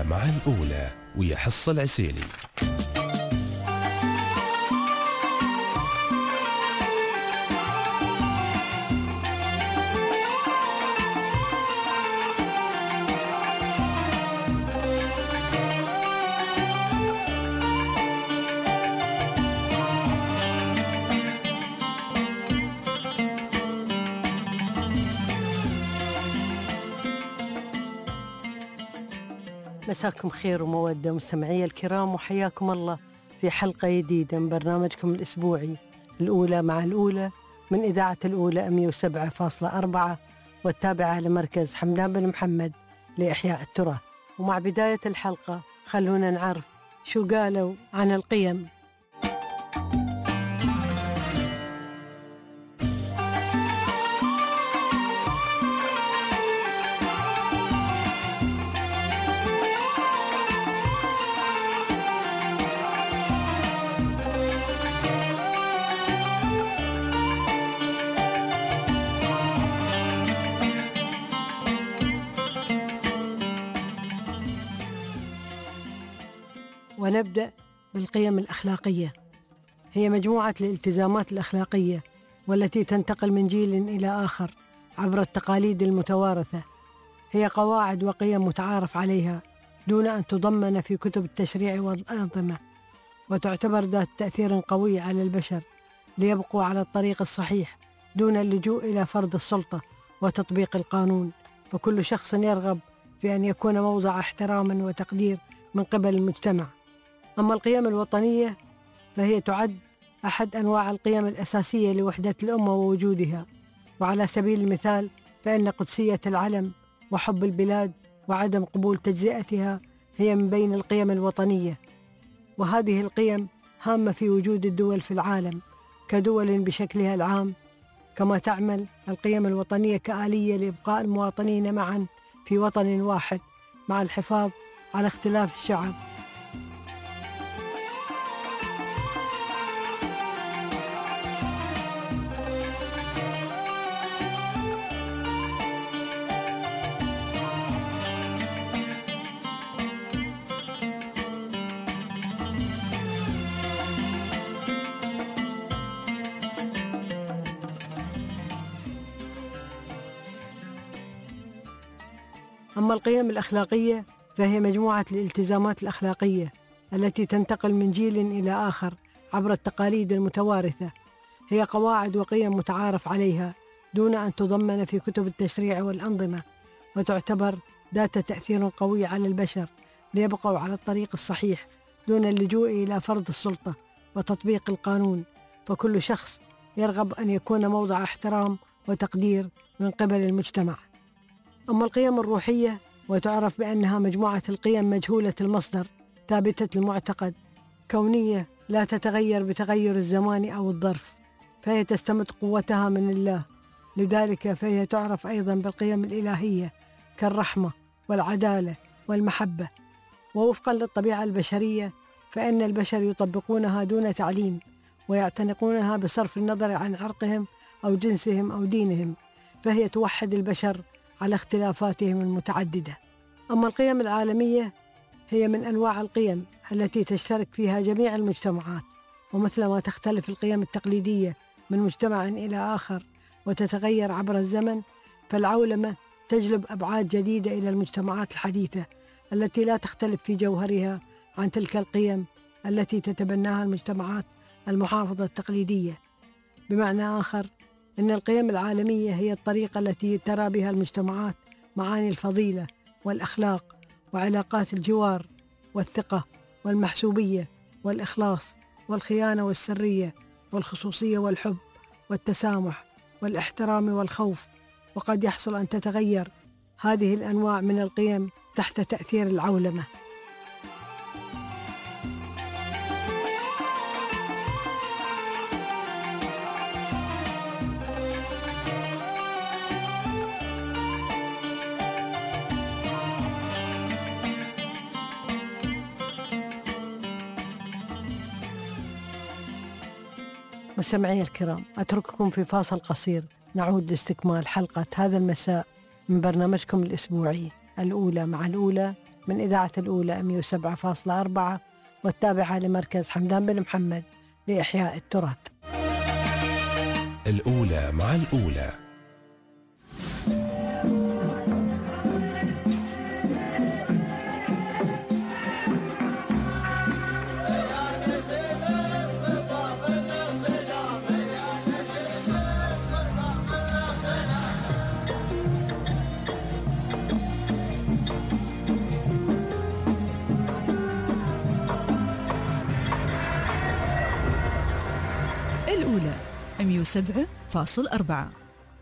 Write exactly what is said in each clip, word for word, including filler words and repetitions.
الأولى مع الأولى ويا حصة العسيلي. مساكم خير ومودة مستمعي الكرام، وحياكم الله في حلقة جديدة من برنامجكم الأسبوعي الأولى مع الأولى من إذاعة الأولى مئة وسبعة فاصلة أربعة والتابعة لمركز حمدان بن محمد لإحياء التراث. ومع بداية الحلقة خلونا نعرف شو قالوا عن القيم. ونبدأ بالقيم الأخلاقية. هي مجموعة الالتزامات الأخلاقية والتي تنتقل من جيل إلى آخر عبر التقاليد المتوارثة. هي قواعد وقيم متعارف عليها دون أن تضمن في كتب التشريع والأنظمة، وتعتبر ذات تأثير قوي على البشر ليبقوا على الطريق الصحيح دون اللجوء إلى فرض السلطة وتطبيق القانون. فكل شخص يرغب في أن يكون موضع احترام وتقدير من قبل المجتمع. أما القيم الوطنية فهي تعد أحد أنواع القيم الأساسية لوحدة الأمة ووجودها. وعلى سبيل المثال فإن قدسية العلم وحب البلاد وعدم قبول تجزئتها هي من بين القيم الوطنية. وهذه القيم هامة في وجود الدول في العالم كدول بشكلها العام، كما تعمل القيم الوطنية كآلية لإبقاء المواطنين معا في وطن واحد مع الحفاظ على اختلاف الشعب. أما القيم الأخلاقية فهي مجموعة الالتزامات الأخلاقية التي تنتقل من جيل إلى آخر عبر التقاليد المتوارثة. هي قواعد وقيم متعارف عليها دون أن تضمن في كتب التشريع والأنظمة، وتعتبر ذات تأثير قوي على البشر ليبقوا على الطريق الصحيح دون اللجوء إلى فرض السلطة وتطبيق القانون. فكل شخص يرغب أن يكون موضع احترام وتقدير من قبل المجتمع. أما القيم الروحية وتعرف بأنها مجموعة القيم مجهولة المصدر ثابتة المعتقد، كونية لا تتغير بتغير الزمان أو الظرف، فهي تستمد قوتها من الله. لذلك فهي تعرف أيضا بالقيم الإلهية كالرحمة والعدالة والمحبة. ووفقا للطبيعة البشرية فإن البشر يطبقونها دون تعليم ويعتنقونها بصرف النظر عن عرقهم أو جنسهم أو دينهم، فهي توحد البشر على اختلافاتهم المتعددة. أما القيم العالمية هي من أنواع القيم التي تشترك فيها جميع المجتمعات، ومثلما تختلف القيم التقليدية من مجتمع إلى آخر وتتغير عبر الزمن، فالعولمة تجلب أبعاد جديدة إلى المجتمعات الحديثة التي لا تختلف في جوهرها عن تلك القيم التي تتبناها المجتمعات المحافظة التقليدية. بمعنى آخر إن القيم العالمية هي الطريقة التي ترى بها المجتمعات معاني الفضيلة والأخلاق وعلاقات الجوار والثقة والمحسوبية والإخلاص والخيانة والسرية والخصوصية والحب والتسامح والاحترام والخوف. وقد يحصل أن تتغير هذه الأنواع من القيم تحت تأثير العولمة. مستمعي الكرام، أترككم في فاصل قصير، نعود لاستكمال حلقة هذا المساء من برنامجكم الأسبوعي الأولى مع الأولى من إذاعة الأولى مئة وسبعة فاصلة أربعة والتابعة لمركز حمدان بن محمد لإحياء التراث. الأولى مع الأولى. الأولى مئة وسبعة فاصلة أربعة.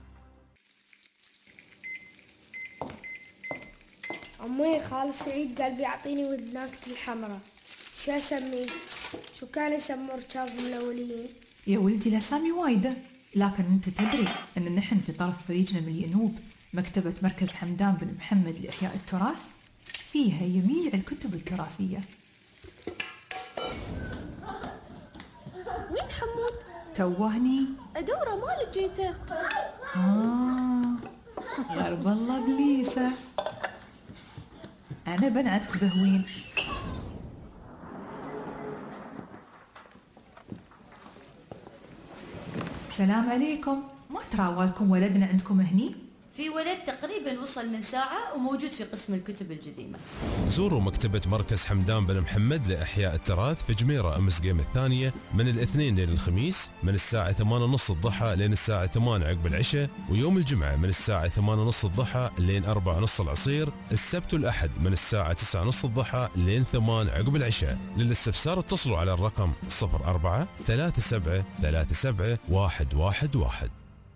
عمي خالد سعيد قال بيعطيني وذناكة الحمراء، شو اسميه؟ شو كان يسموه ركاب من الأولين؟ يا ولدي الأسامي وايدة، لكن أنت تدري أن نحن في طرف فريجنا من الينوب مكتبة مركز حمدان بن محمد لإحياء التراث، فيها جميع الكتب التراثية. وين حمود؟ توهني أدوره ما لقيته. آه غرب الله بليسة، أنا بنعتك بهوين. السلام عليكم، ما تراوالكم ولدنا عندكم هني؟ في ولد تقريبا وصل من ساعة وموجود في قسم الكتب القديمة. زوروا مكتبة مركز حمدان بن محمد لإحياء التراث في جميرة أمس قيم الثانية من الاثنين لين الخميس من الساعة ثمانية ونص الضحى لين الساعة ثمانية عقب العشاء، ويوم الجمعة من الساعة ثمانية ونص الضحى لين أربعة ونص العصير، السبت والأحد من الساعة تسعة ونص الضحى لين ثمانية عقب العشاء. للاستفسار اتصلوا على الرقم صفر أربعة ثلاثة سبعة ثلاثة سبعة واحد واحد واحد.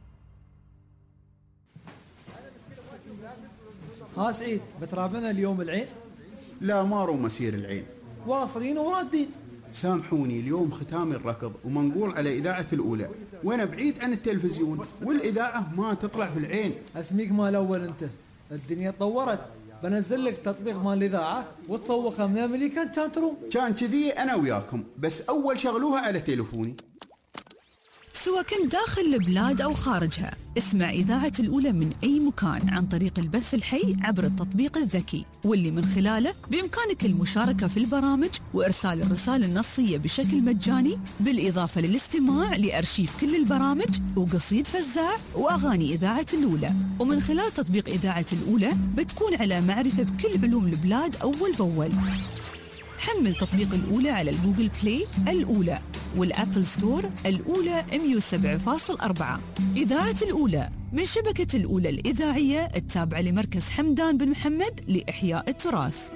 ها سعيد، بترابنا اليوم العين؟ لا ما رو مسير العين، واصلين ورادين. سامحوني اليوم ختام الركض ومنقول على إذاعة الأولى، وأنا بعيد عن التلفزيون والإذاعة ما تطلع في العين. اسميك مال الأول أنت، الدنيا تطورت، بنزل لك تطبيق مال الإذاعة وتصوخها من أمريكا كان تروم. كان كذي أنا وياكم، بس أول شغلوها على تليفوني. سواء كنت داخل البلاد أو خارجها، اسمع إذاعة الأولى من أي مكان عن طريق البث الحي عبر التطبيق الذكي، واللي من خلاله بإمكانك المشاركة في البرامج وإرسال الرسائل النصية بشكل مجاني، بالإضافة للاستماع لأرشيف كل البرامج وقصيد فزاع وأغاني إذاعة الأولى. ومن خلال تطبيق إذاعة الأولى بتكون على معرفة بكل علوم البلاد أول بأول. حمل تطبيق الأولى على الجوجل بلاي الأولى والأبل ستور الأولى مئة وسبعة فاصلة أربعة. إذاعة الأولى من شبكة الأولى الإذاعية التابعة لمركز حمدان بن محمد لإحياء التراث.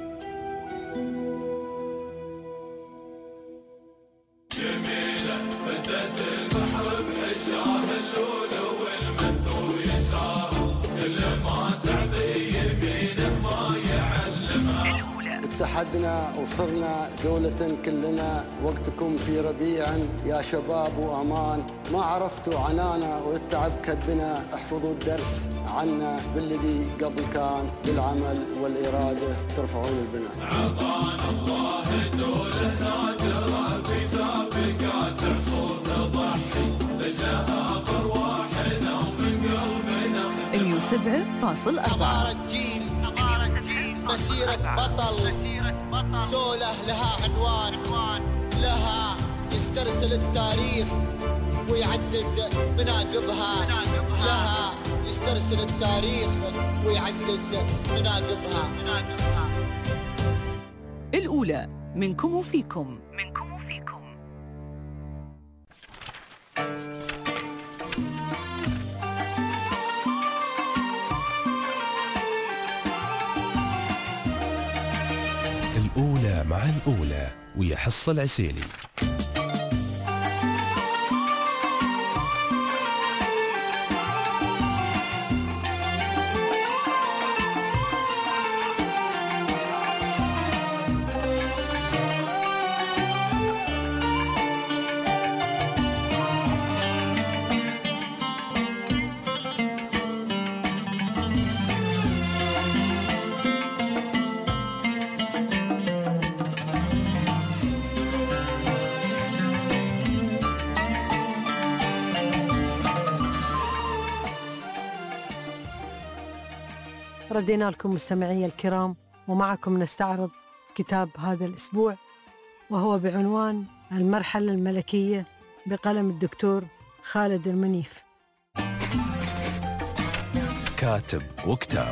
جميلة بدت البحر بحشاه اللولو والمنثور يساره، كل ما تعطي يمينه ما يعلمها. اتحدنا وصرنا دولة كلنا، وقتكم في ربيع يا شباب وأمان، ما عرفتوا عنانا والتعب كدنا، احفظوا الدرس عنا بالذي قبل كان، بالعمل والإرادة ترفعون البناء. عطانا الله دولة نادرة في سابقات عصور نضحي لجلها أرواحنا ومن قلبنا. مئة وسبعة فاصلة أربعة. حضارة جيل، مسيرة بطل، دولة لها عنوان، لها يسترسل التاريخ ويعدد مناقبها، لها يسترسل التاريخ ويعدد مناقبها. الأولى منكم وفيكم. منكم وفيكم. الأولى مع الأولى ويا حصة العسيلي. ردينا لكم مستمعي الكرام ومعكم نستعرض كتاب هذا الأسبوع، وهو بعنوان المرحلة الملكية بقلم الدكتور خالد المنيف. كاتب وكتاب.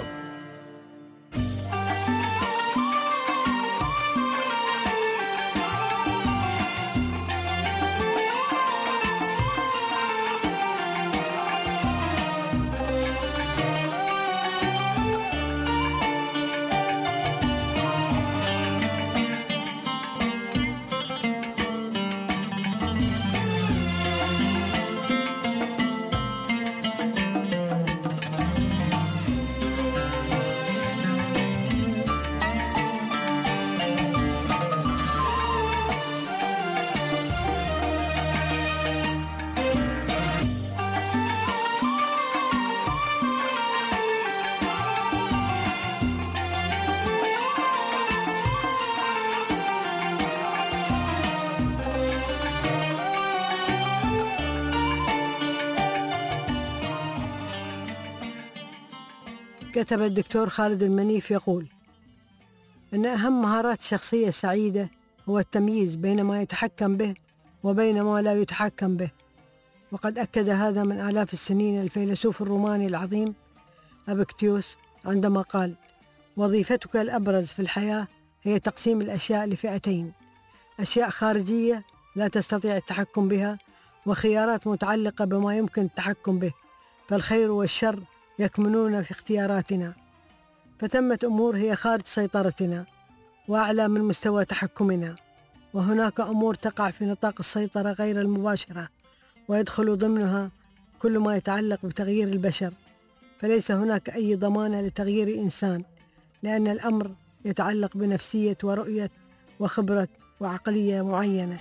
كتب الدكتور خالد المنيف يقول إن أهم مهارات الشخصية السعيدة هو التمييز بين ما يتحكم به وبين ما لا يتحكم به، وقد أكد هذا من آلاف السنين الفيلسوف الروماني العظيم أبيكتيوس عندما قال: وظيفتك الأبرز في الحياة هي تقسيم الأشياء لفئتين، أشياء خارجية لا تستطيع التحكم بها، وخيارات متعلقة بما يمكن التحكم به، فالخير والشر يكمنون في اختياراتنا. فثمة أمور هي خارج سيطرتنا وأعلى من مستوى تحكمنا، وهناك أمور تقع في نطاق السيطرة غير المباشرة ويدخل ضمنها كل ما يتعلق بتغيير البشر، فليس هناك أي ضمانة لتغيير إنسان، لأن الأمر يتعلق بنفسية ورؤية وخبرة وعقلية معينة.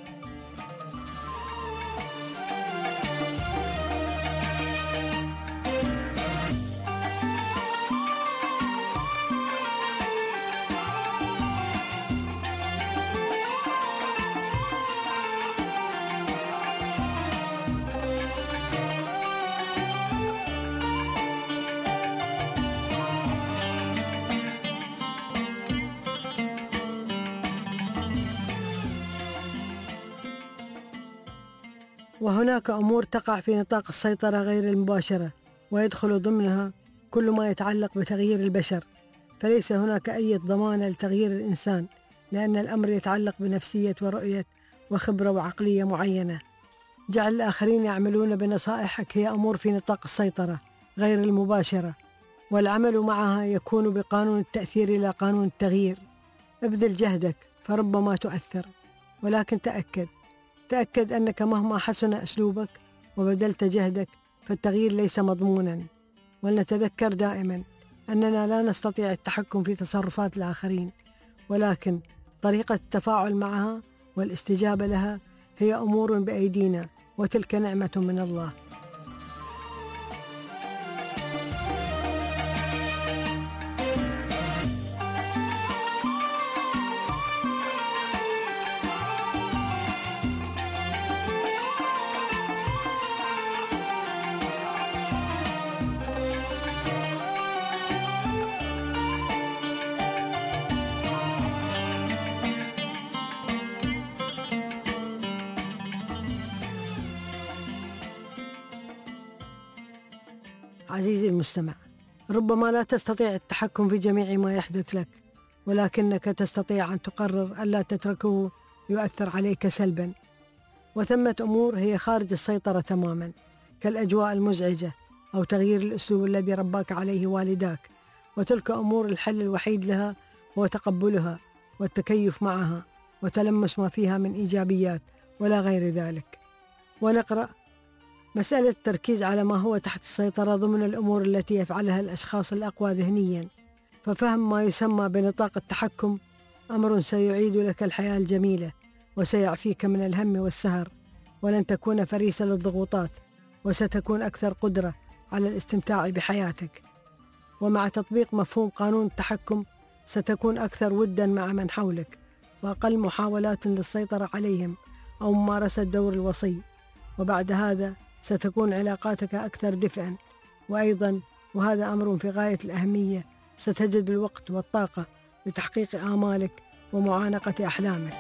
وهناك أمور تقع في نطاق السيطرة غير المباشرة ويدخل ضمنها كل ما يتعلق بتغيير البشر، فليس هناك أي ضمانة لتغيير الإنسان، لأن الأمر يتعلق بنفسية ورؤية وخبرة وعقلية معينة. جعل الآخرين يعملون بنصائحك هي أمور في نطاق السيطرة غير المباشرة، والعمل معها يكون بقانون التأثير إلى قانون التغيير. ابذل جهدك فربما تؤثر، ولكن تأكد تأكد أنك مهما حسن أسلوبك وبذلت جهدك فالتغيير ليس مضمونا. ولنتذكر دائما أننا لا نستطيع التحكم في تصرفات الآخرين، ولكن طريقة التفاعل معها والاستجابة لها هي أمور بأيدينا، وتلك نعمة من الله. عزيزي المستمع، ربما لا تستطيع التحكم في جميع ما يحدث لك، ولكنك تستطيع أن تقرر ألا تتركه يؤثر عليك سلبا. وثمة أمور هي خارج السيطرة تماما، كالأجواء المزعجة أو تغيير الأسلوب الذي رباك عليه والداك، وتلك أمور الحل الوحيد لها هو تقبلها والتكيف معها وتلمس ما فيها من إيجابيات ولا غير ذلك. ونقرأ: مسألة التركيز على ما هو تحت السيطرة ضمن الأمور التي يفعلها الأشخاص الأقوى ذهنيا، ففهم ما يسمى بنطاق التحكم أمر سيعيد لك الحياة الجميلة وسيعفيك من الهم والسهر، ولن تكون فريسة للضغوطات، وستكون أكثر قدرة على الاستمتاع بحياتك. ومع تطبيق مفهوم قانون التحكم ستكون أكثر وداً مع من حولك، وأقل محاولات للسيطرة عليهم أو ممارسة دور الوصي، وبعد هذا ستكون علاقاتك أكثر دفئاً. وأيضاً وهذا أمر في غاية الأهمية، ستجد الوقت والطاقة لتحقيق آمالك ومعانقة أحلامك.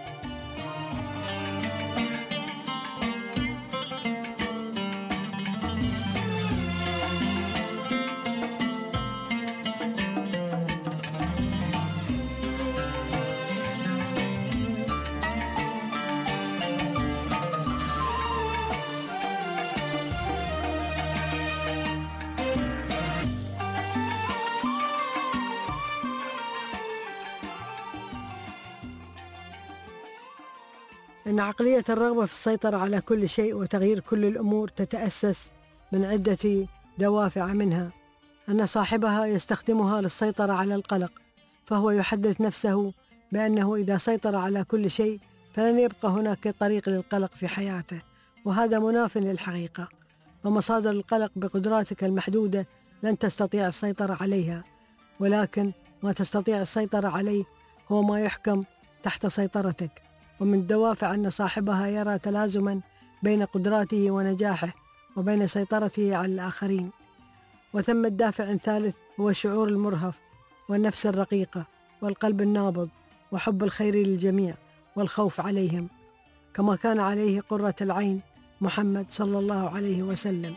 إن عقلية الرغبة في السيطرة على كل شيء وتغيير كل الأمور تتأسس من عدة دوافع، منها أن صاحبها يستخدمها للسيطرة على القلق، فهو يحدث نفسه بأنه إذا سيطر على كل شيء فلن يبقى هناك طريق للقلق في حياته، وهذا مناف للحقيقة. ومصادر القلق بقدراتك المحدودة لن تستطيع السيطرة عليها، ولكن ما تستطيع السيطرة عليه هو ما يحكم تحت سيطرتك. ومن الدوافع أن صاحبها يرى تلازما بين قدراته ونجاحه وبين سيطرته على الآخرين. وثم الدافع ثالث هو الشعور المرهف والنفس الرقيقة والقلب النابض وحب الخير للجميع والخوف عليهم، كما كان عليه قرة العين محمد صلى الله عليه وسلم.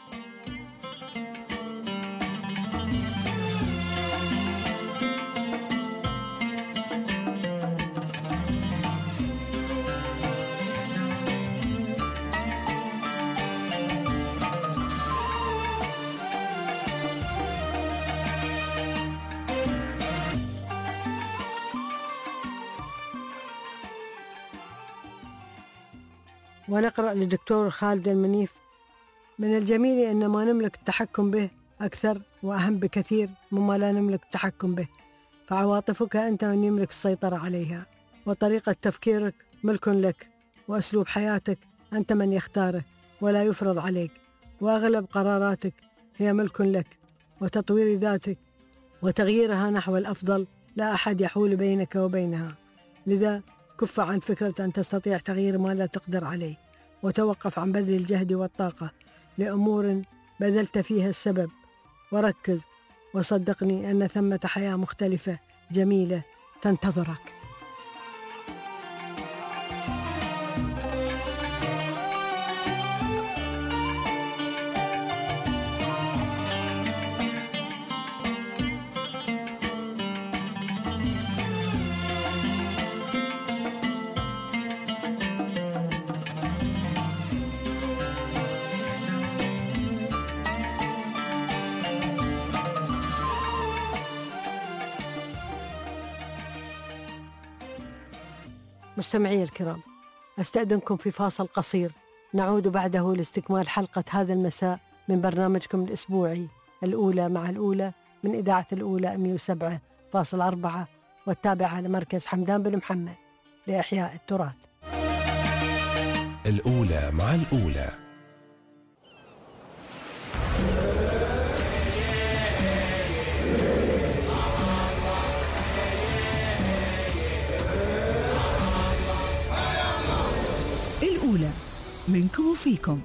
ونقرأ للدكتور خالد المنيف: من الجميل أن ما نملك التحكم به أكثر وأهم بكثير مما لا نملك التحكم به، فعواطفك أنت من يملك السيطرة عليها، وطريقة تفكيرك ملك لك، وأسلوب حياتك أنت من يختاره ولا يفرض عليك، وأغلب قراراتك هي ملك لك، وتطوير ذاتك وتغييرها نحو الأفضل لا أحد يحول بينك وبينها. لذا كف عن فكرة أن تستطيع تغيير ما لا تقدر عليه، وتوقف عن بذل الجهد والطاقة لأمور بذلت فيها السبب، وركز وصدقني أن ثمة حياة مختلفة جميلة تنتظرك. مستمعي الكرام، أستأذنكم في فاصل قصير، نعود بعده لاستكمال حلقة هذا المساء من برنامجكم الأسبوعي الأولى مع الأولى من إذاعة الأولى مئة وسبعة فاصلة أربعة والتابعة لمركز حمدان بن محمد لإحياء التراث. الأولى مع الأولى. الأولى منكم وفيكم.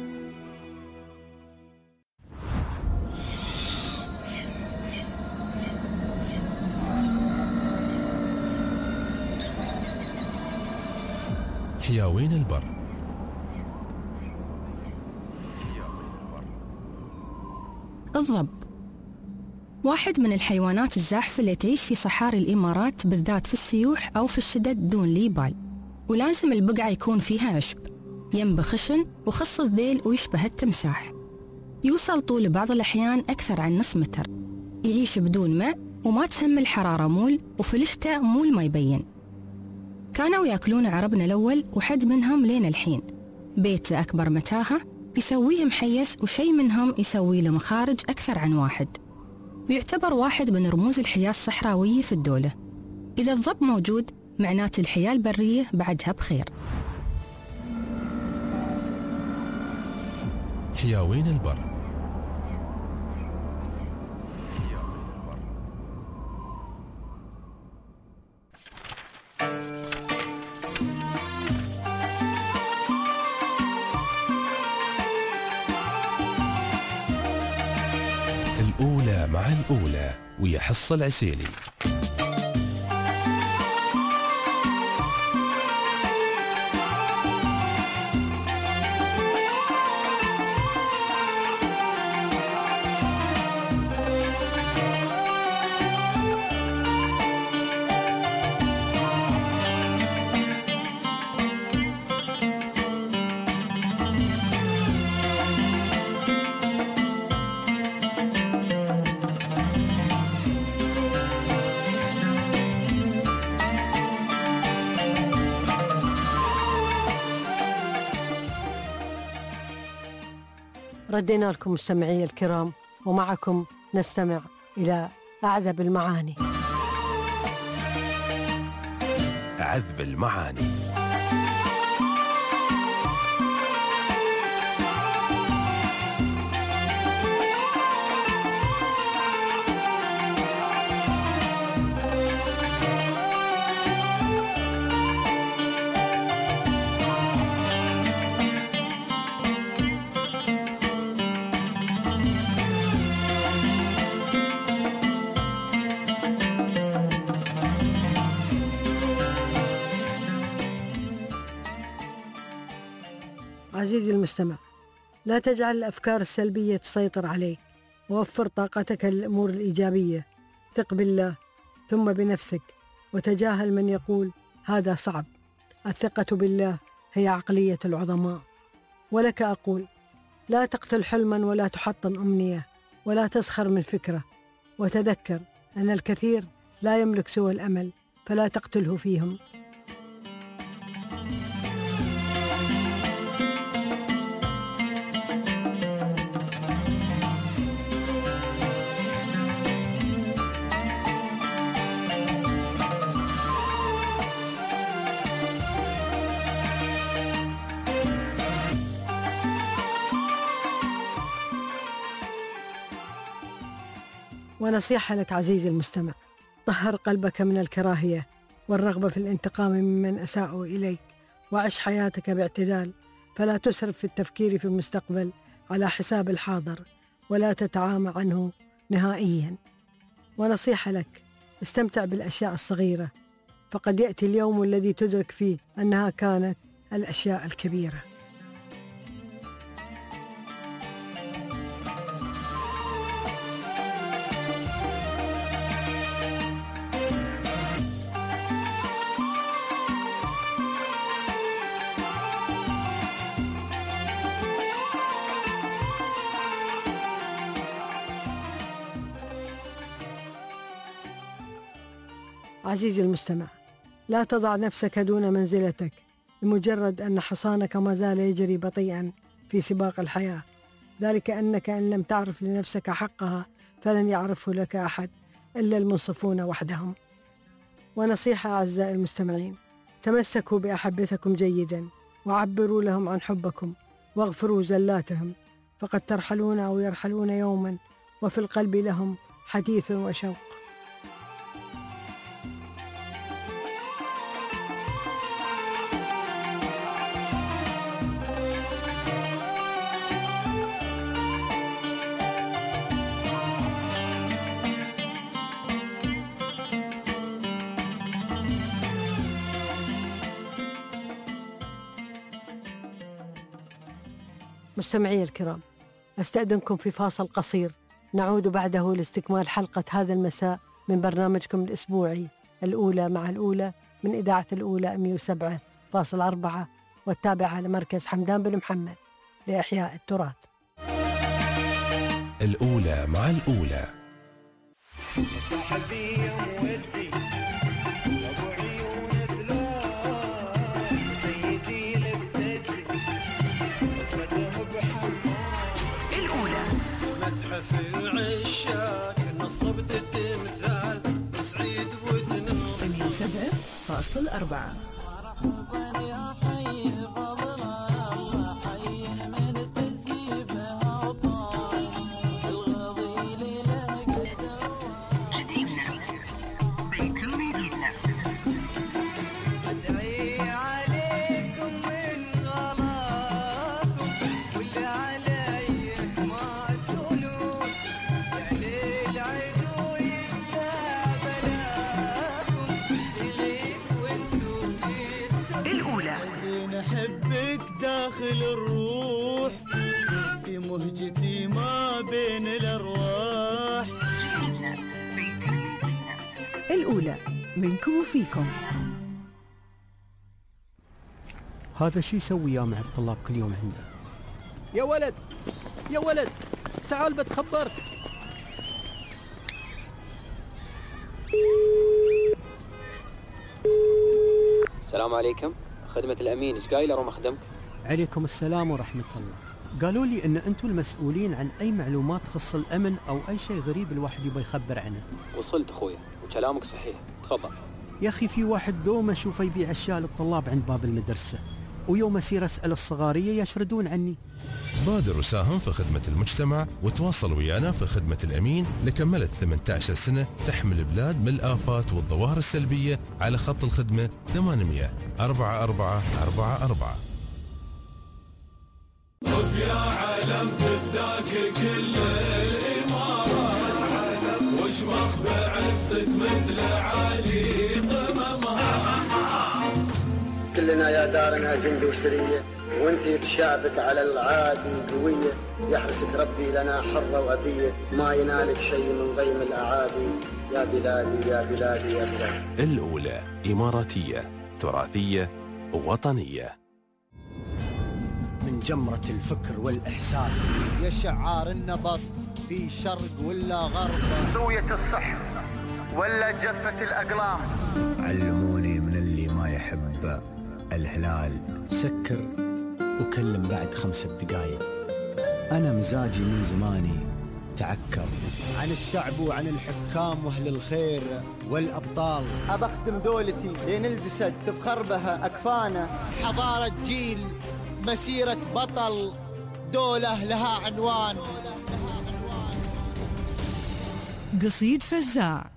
حياوين البر. الضب واحد من الحيوانات الزاحفة اللي تعيش في صحاري الإمارات، بالذات في السيوح أو في الشدد دون لي بال، ولازم البقعة يكون فيها عشب، ينبه خشن وخص الذيل ويشبه التمساح. يوصل طول بعض الأحيان أكثر عن نص متر، يعيش بدون ماء وما تهم الحرارة مول، وفي الشتاء مول ما يبين. كانوا يأكلون عربنا الأول وحد منهم لين الحين، بيته أكبر متاهة يسويه محيس، وشي منهم يسوي له مخارج أكثر عن واحد، ويعتبر واحد من رموز الحياة الصحراوية في الدولة. إذا الضب موجود معنات الحياة البرية بعدها بخير. حياوين البر. الأولى مع الأولى ويا حصة العسيلي. ردينا لكم مستمعي الكرام، ومعكم نستمع إلى أعذب المعاني. عذب المعاني. عزيزي المستمع، لا تجعل الأفكار السلبية تسيطر عليك، ووفر طاقتك للأمور الإيجابية. ثق بالله ثم بنفسك، وتجاهل من يقول هذا صعب. الثقة بالله هي عقلية العظماء. ولك أقول: لا تقتل حلما ولا تحطم أمنية ولا تسخر من فكرة، وتذكر أن الكثير لا يملك سوى الأمل، فلا تقتله فيهم. ونصيحة لك عزيزي المستمع: طهر قلبك من الكراهية والرغبة في الانتقام ممن أساءوا إليك، وعش حياتك باعتدال، فلا تسرف في التفكير في المستقبل على حساب الحاضر، ولا تتعامى عنه نهائيا. ونصيحة لك: استمتع بالأشياء الصغيرة، فقد يأتي اليوم الذي تدرك فيه أنها كانت الأشياء الكبيرة. عزيزي المستمع، لا تضع نفسك دون منزلتك لمجرد أن حصانك ما زال يجري بطيئا في سباق الحياة، ذلك أنك إن لم تعرف لنفسك حقها فلن يعرفه لك أحد إلا المنصفون وحدهم. ونصيحة أعزائي المستمعين: تمسكوا بأحبتكم جيدا، وعبروا لهم عن حبكم، واغفروا زلاتهم، فقد ترحلون أو يرحلون يوما، وفي القلب لهم حديث وشوق. مستمعي الكرام، أستأذنكم في فاصل قصير، نعود بعده لاستكمال حلقة هذا المساء من برنامجكم الأسبوعي الأولى مع الأولى من إذاعة الأولى مئة وسبعة فاصلة أربعة، والتابعة لمركز حمدان بن محمد لإحياء التراث. الأولى مع الأولى. في العشاق نصبت التمثال سعيد ودنا مئة وسبعة فاصلة أربعة. داخل الروح في مهجتي ما بين الأرواح. الأولى منكم وفيكم. هذا شو يسوي يا مع الطلاب كل يوم عنده؟ يا ولد يا ولد تعال بتخبرك. السلام عليكم، خدمة الأمين، إيش قايل أروم أخدمك؟ عليكم السلام ورحمة الله. قالوا لي ان انتم المسؤولين عن اي معلومات تخص الامن او اي شيء غريب الواحد يبغى يخبر عنه. وصلت اخويا وكلامك صحيح، تفضل. يا اخي في واحد دوم اشوفه يبيع اشياء للطلاب عند باب المدرسه، ويوم اسير اسال الصغاريه يشردون عني. بادر وساهم في خدمة المجتمع وتواصل ويانا في خدمة الأمين لكملت ثمانية عشر سنة تحمل البلاد من الآفات والظواهر السلبية على خط الخدمة ثمانمئة أربعة أربعة أربعة أربعة. وفي يا علم تفداك كل الإمارات، وش مخبع عزك مثل علي قممها. كلنا يا دارنا جند وسرية، وانتي بشعبك على العادي قوية. يحرسك ربي لنا حرة وأبية، ما ينالك شيء من ضيم الأعادي. يا بلادي يا بلادي يا بلادي. الأولى إماراتية تراثية وطنية. من جمرة الفكر والإحساس يا شعار النبض في شرق ولا غرب، سوية الصح ولا جفة الأقلام. علموني من اللي ما يحب الهلال سكر وكلم بعد خمسة دقايق. أنا مزاجي من زماني تعكر عن الشعب وعن الحكام وأهل الخير والأبطال. أبخدم دولتي لين الجسد تفخر بها أكفانا. حضارة جيل، مسيرة بطل، دولة لها عنوان. قصيد فزاع.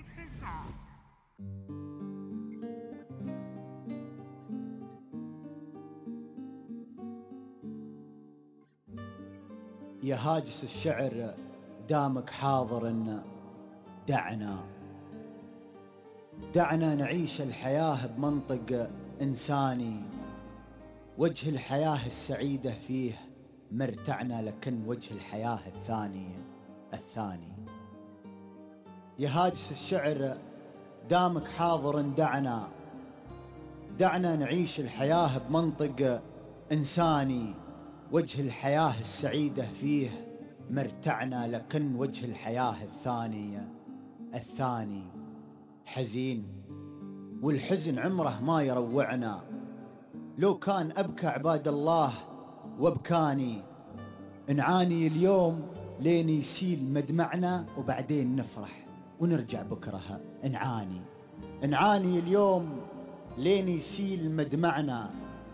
يا هاجس الشعر دامك حاضر، دعنا دعنا نعيش الحياة بمنطق إنساني. وجه الحياة السعيدة فيه مرتعنا، لكن وجه الحياة الثاني الثاني. يا هاجس الشعر دامك حاضر، دعنا دعنا نعيش الحياة بمنطق إنساني. وجه الحياة السعيدة فيه مرتعنا، لكن وجه الحياة الثاني الثاني حزين. والحزن عمره ما يروعنا، لو كان أبكى عباد الله وابكاني. نعاني اليوم لين يسيل مدمعنا، وبعدين نفرح ونرجع بكرة نعاني. نعاني اليوم لين يسيل مدمعنا،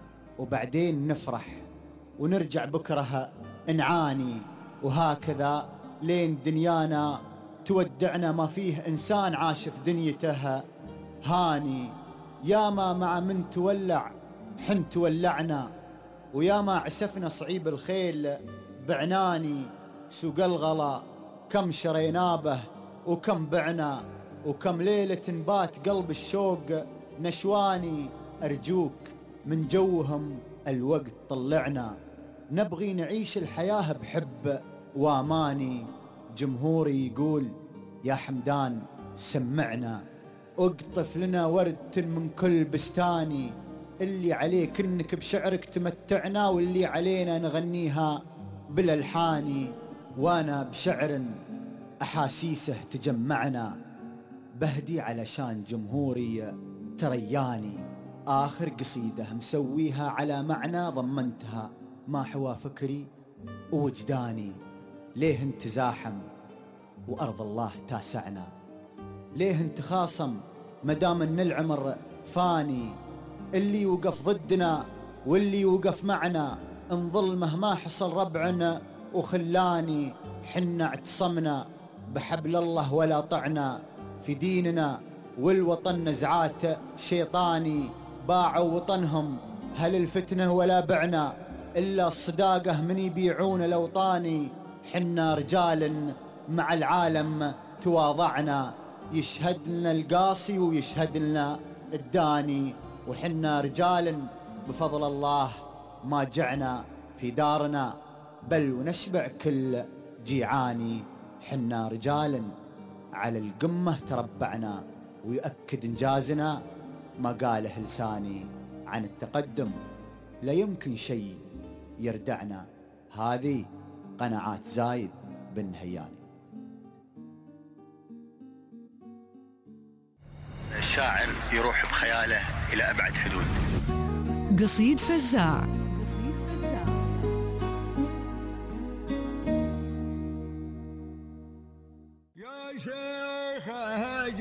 وبعدين نفرح ونرجع بكرة نعاني. وهكذا لين دنيانا تودعنا، ما فيه إنسان عاش في دنيته هاني. ياما مع من تولع حن تولعنا، وياما عسفنا صعيب الخيل بعناني. سوق الغلا كم شرينا به وكم بعنا، وكم ليلة بات قلب الشوق نشواني. أرجوك من جوهم الوقت طلعنا، نبغي نعيش الحياة بحب واماني. جمهوري يقول يا حمدان سمعنا، اقطف لنا ورد من كل بستاني. اللي عليك انك بشعرك تمتعنا، واللي علينا نغنيها بالالحاني. وانا بشعر احاسيسه تجمعنا، بهدي علشان جمهوري ترياني. آخر قصيدة مسويها على معنى ضمنتها ما حوى فكري ووجداني. ليه انت زاحم وأرض الله تاسعنا؟ ليه انت خاصم مدام ان العمر فاني؟ اللي وقف ضدنا واللي وقف معنا، انظل مهما حصل ربعنا وخلاني. حنا اعتصمنا بحبل الله ولا طعنا، في ديننا والوطن نزعات شيطاني. باعوا وطنهم هل الفتنة ولا بعنا، إلا الصداقة من يبيعون الأوطاني. حنا رجال مع العالم تواضعنا، يشهد لنا القاصي ويشهد لنا الداني. وحنا رجال بفضل الله ما جعنا في دارنا، بل ونشبع كل جيعاني. حنا رجال على القمة تربعنا، ويؤكد إنجازنا ما قاله لساني. عن التقدم لا يمكن شيء يردعنا، هذه قناعات زايد بن نهياني. الشاعر يروح بخياله إلى أبعد حدود. قصيد فزاع.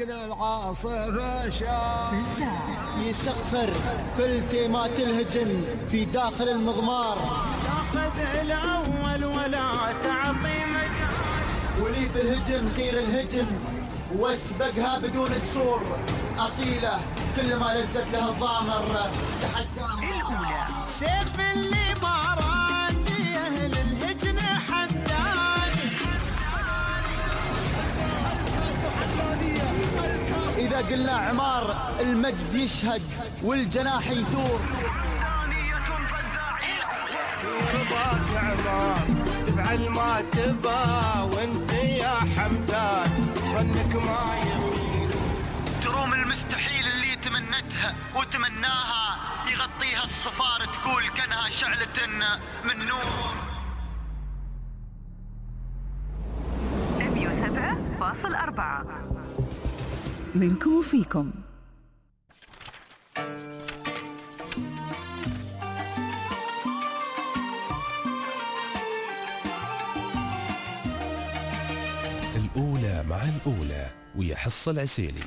عقل العاصفة شاف يسخر كل تيمات الهجن في داخل المضمار، تاخذ الأول ولا تعطي مجال، ولي في الهجم غير الهجم واسبقها بدون قصور، أصيلة كل ما لزت لها الضامر تحداها. سيف اللي باراني أهل الهجن حمداني، إذا قلنا عمار المجد يشهد والجناح يثور. رضاك عمار تفعل ما تبا وانت يا حمدان ظنك ما يغير، تروم المستحيل اللي تمنتها وتمناها يغطيها الصفار تقول كانها شعلة من نور. مية وسبعة فاصل أربعة منكم وفيكم. الأولى مع الأولى ويا حصة العسيلي.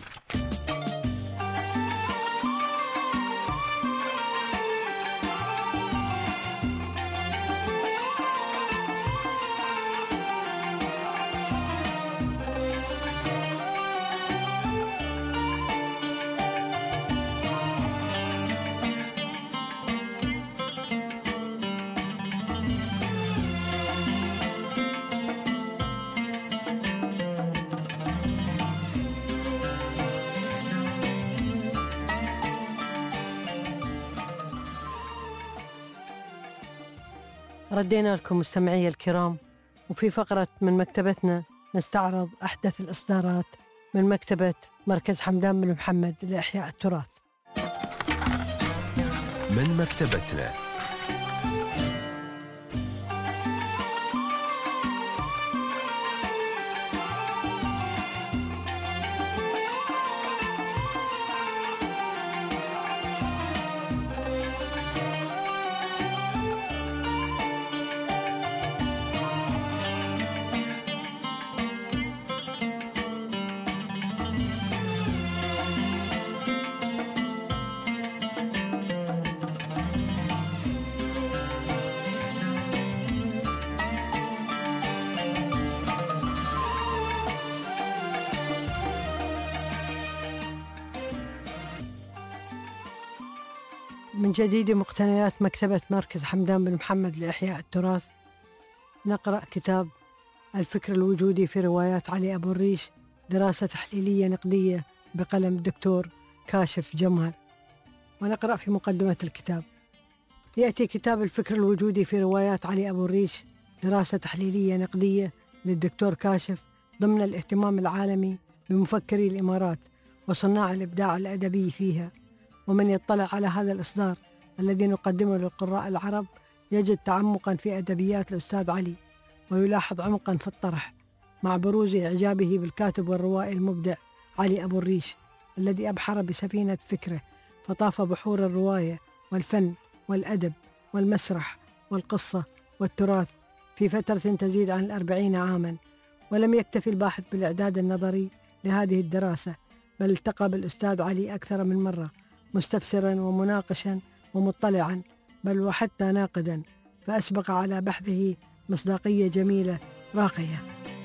ردينا لكم مستمعي الكرام، وفي فقرة من مكتبتنا نستعرض أحدث الإصدارات من مكتبة مركز حمدان بن محمد لإحياء التراث. من مكتبتنا. من جديد مقتنيات مكتبة مركز حمدان بن محمد لإحياء التراث نقرأ كتاب الفكر الوجودي في روايات علي أبو الريش، دراسة تحليلية نقدية بقلم الدكتور كاشف جمال. ونقرأ في مقدمة الكتاب: يأتي كتاب الفكر الوجودي في روايات علي أبو الريش، دراسة تحليلية نقدية للدكتور كاشف ضمن الاهتمام العالمي بمفكري الإمارات وصناع الإبداع الأدبي فيها. ومن يطلع على هذا الإصدار الذي نقدمه للقراء العرب يجد تعمقا في أدبيات الأستاذ علي، ويلاحظ عمقا في الطرح، مع بروز إعجابه بالكاتب والروائي المبدع علي أبو الريش الذي أبحر بسفينة فكره فطاف بحور الرواية والفن والأدب والمسرح والقصة والتراث في فترة تزيد عن الأربعين عاما. ولم يكتفي الباحث بالإعداد النظري لهذه الدراسة، بل التقى بالأستاذ علي أكثر من مرة مستفسرا ومناقشا ومطلعا، بل وحتى ناقدا، فأسبق على بحثه مصداقية جميلة راقية.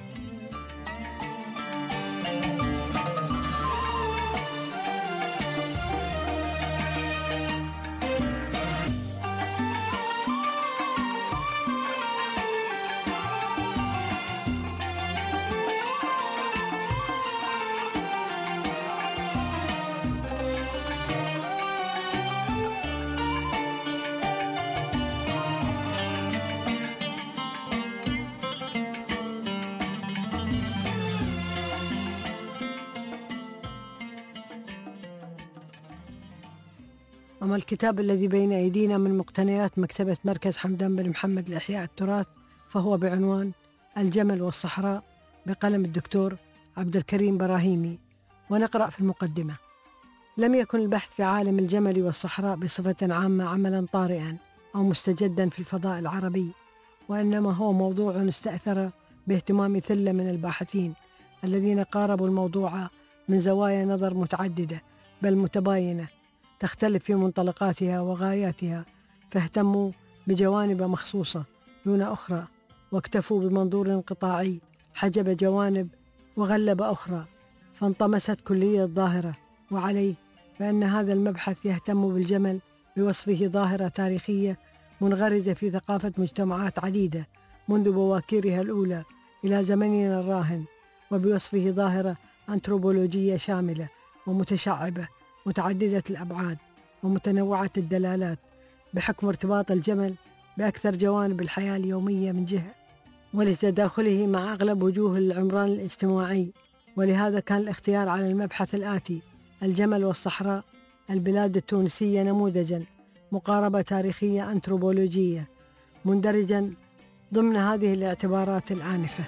أما الكتاب الذي بين أيدينا من مقتنيات مكتبة مركز حمدان بن محمد لإحياء التراث فهو بعنوان الجمل والصحراء بقلم الدكتور عبد الكريم براهيمي. ونقرأ في المقدمة: لم يكن البحث في عالم الجمل والصحراء بصفة عامة عملا طارئا أو مستجدا في الفضاء العربي، وإنما هو موضوع استأثر باهتمام ثلة من الباحثين الذين قاربوا الموضوع من زوايا نظر متعددة بل متباينة تختلف في منطلقاتها وغاياتها، فاهتموا بجوانب مخصوصة دون أخرى، واكتفوا بمنظور قطاعي حجب جوانب وغلب أخرى، فانطمست كلية الظاهرة. وعليه فإن هذا المبحث يهتم بالجمل بوصفه ظاهرة تاريخية منغرزة في ثقافة مجتمعات عديدة منذ بواكيرها الأولى إلى زمننا الراهن، وبوصفه ظاهرة أنثروبولوجية شاملة ومتشعبة متعددة الأبعاد ومتنوعة الدلالات، بحكم ارتباط الجمل بأكثر جوانب الحياة اليومية من جهة، ولتداخله مع أغلب وجوه العمران الاجتماعي. ولهذا كان الاختيار على المبحث الآتي: الجمل والصحراء، البلاد التونسية نموذجاً، مقاربة تاريخية أنثروبولوجية، مندرجاً ضمن هذه الاعتبارات الآنفة.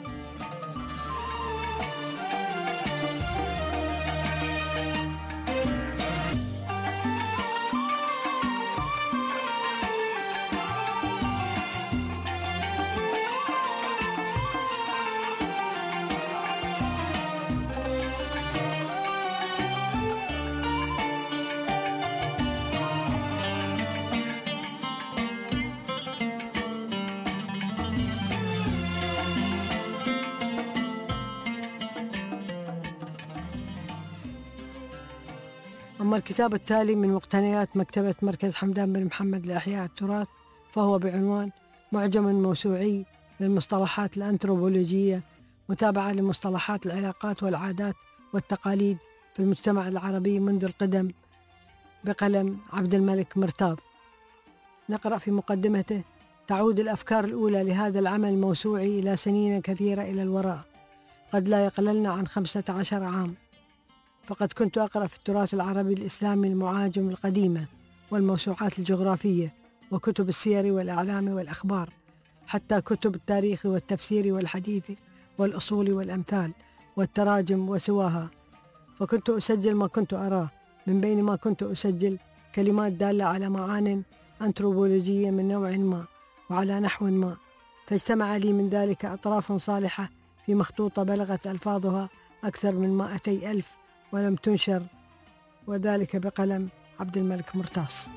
أما الكتاب التالي من مقتنيات مكتبة مركز حمدان بن محمد لإحياء التراث، فهو بعنوان معجم موسوعي للمصطلحات الأنثروبولوجية، متابعة لمصطلحات العلاقات والعادات والتقاليد في المجتمع العربي منذ القدم، بقلم عبد الملك مرتاض. نقرأ في مقدمته: تعود الأفكار الأولى لهذا العمل الموسوعي إلى سنين كثيرة إلى الوراء، قد لا يقللن عن خمسة عشر عام. فقد كنت أقرأ في التراث العربي الإسلامي المعاجم القديمة والموسوعات الجغرافية وكتب السير والأعلام والأخبار، حتى كتب التاريخ والتفسير والحديث والأصول والأمثال والتراجم وسواها. فكنت أسجل ما كنت أراه، من بين ما كنت أسجل كلمات دالة على معان أنثروبولوجية من نوع ما وعلى نحو ما، فاجتمع لي من ذلك أطراف صالحة في مخطوطة بلغت ألفاظها أكثر من مائتي ألف ولم تنشر، وذلك بقلم عبد الملك مرتاص.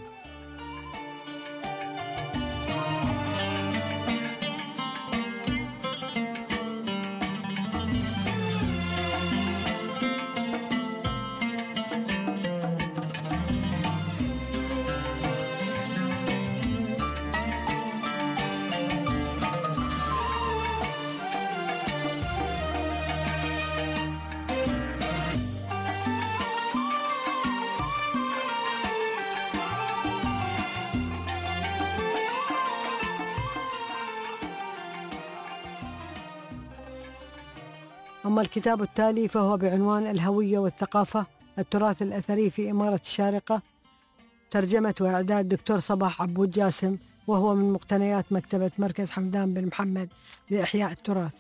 أما الكتاب التالي فهو بعنوان الهوية والثقافة، التراث الأثري في إمارة الشارقة، ترجمة وإعداد دكتور صباح عبود جاسم، وهو من مقتنيات مكتبة مركز حمدان بن محمد لإحياء التراث.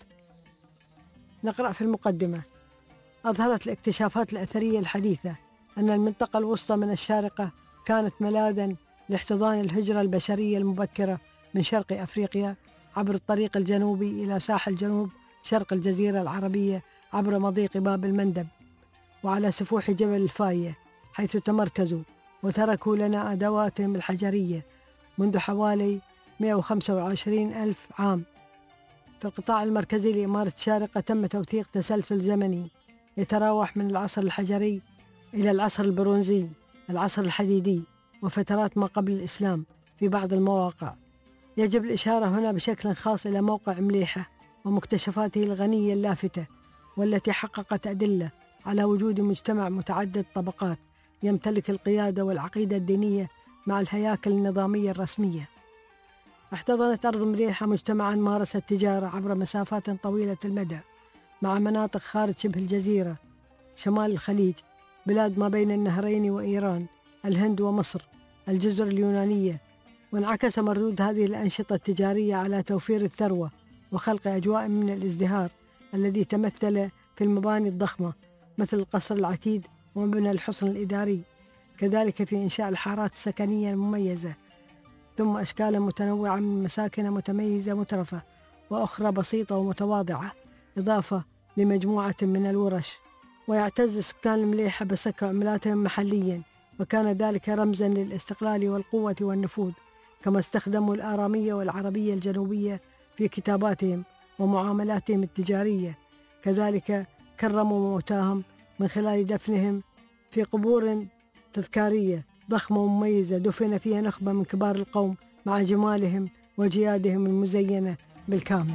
نقرأ في المقدمة: أظهرت الاكتشافات الأثرية الحديثة أن المنطقة الوسطى من الشارقة كانت ملاذاً لاحتضان الهجرة البشرية المبكرة من شرق أفريقيا عبر الطريق الجنوبي إلى ساحل جنوب شرق الجزيرة العربية عبر مضيق باب المندب وعلى سفوح جبل الفاية، حيث تمركزوا وتركوا لنا أدواتهم الحجرية منذ حوالي مئة وخمسة وعشرين ألف عام. في القطاع المركزي لإمارة الشارقة تم توثيق تسلسل زمني يتراوح من العصر الحجري إلى العصر البرونزي، العصر الحديدي، وفترات ما قبل الإسلام في بعض المواقع. يجب الإشارة هنا بشكل خاص إلى موقع مليحة ومكتشفاته الغنية اللافتة، والتي حققت أدلة على وجود مجتمع متعدد طبقات يمتلك القيادة والعقيدة الدينية مع الهياكل النظامية الرسمية. احتضنت أرض مليحة مجتمعا مارس التجارة عبر مسافات طويلة المدى مع مناطق خارج شبه الجزيرة، شمال الخليج، بلاد ما بين النهرين وإيران، الهند ومصر، الجزر اليونانية. وانعكس مردود هذه الأنشطة التجارية على توفير الثروة وخلق أجواء من الازدهار الذي تمثل في المباني الضخمة مثل القصر العتيد ومبنى الحصن الإداري، كذلك في إنشاء الحارات السكنية المميزة، ثم أشكال متنوعة من مساكن متميزة مترفة وأخرى بسيطة ومتواضعة، إضافة لمجموعة من الورش ويعتز سكان المليحة بسك عملاتهم محليا، وكان ذلك رمزا للاستقلال والقوة والنفوذ، كما استخدموا الآرامية والعربية الجنوبية في كتاباتهم ومعاملاتهم التجارية. كذلك كرموا موتاهم من خلال دفنهم في قبور تذكارية ضخمة ومميزة دفن فيها نخبة من كبار القوم مع جمالهم وجيادهم المزينة بالكامل.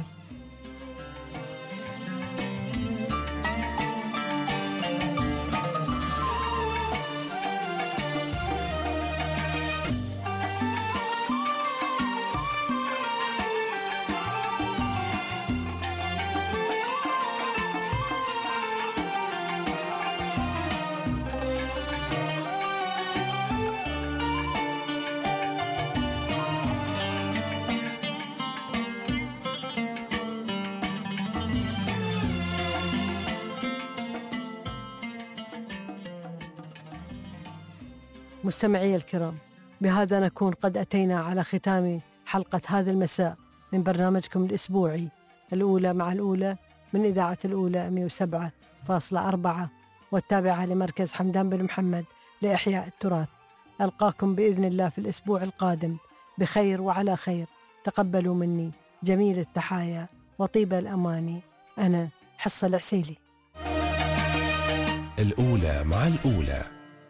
مستمعي الكرام، بهذا نكون قد أتينا على ختام حلقة هذا المساء من برنامجكم الأسبوعي الأولى مع الأولى من إذاعة الأولى مئة وسبعة فاصلة أربعة والتابعة لمركز حمدان بن محمد لإحياء التراث. ألقاكم بإذن الله في الأسبوع القادم بخير وعلى خير. تقبلوا مني جميل التحايا وطيب الأماني. أنا حصة العسيلي. الأولى مع الأولى.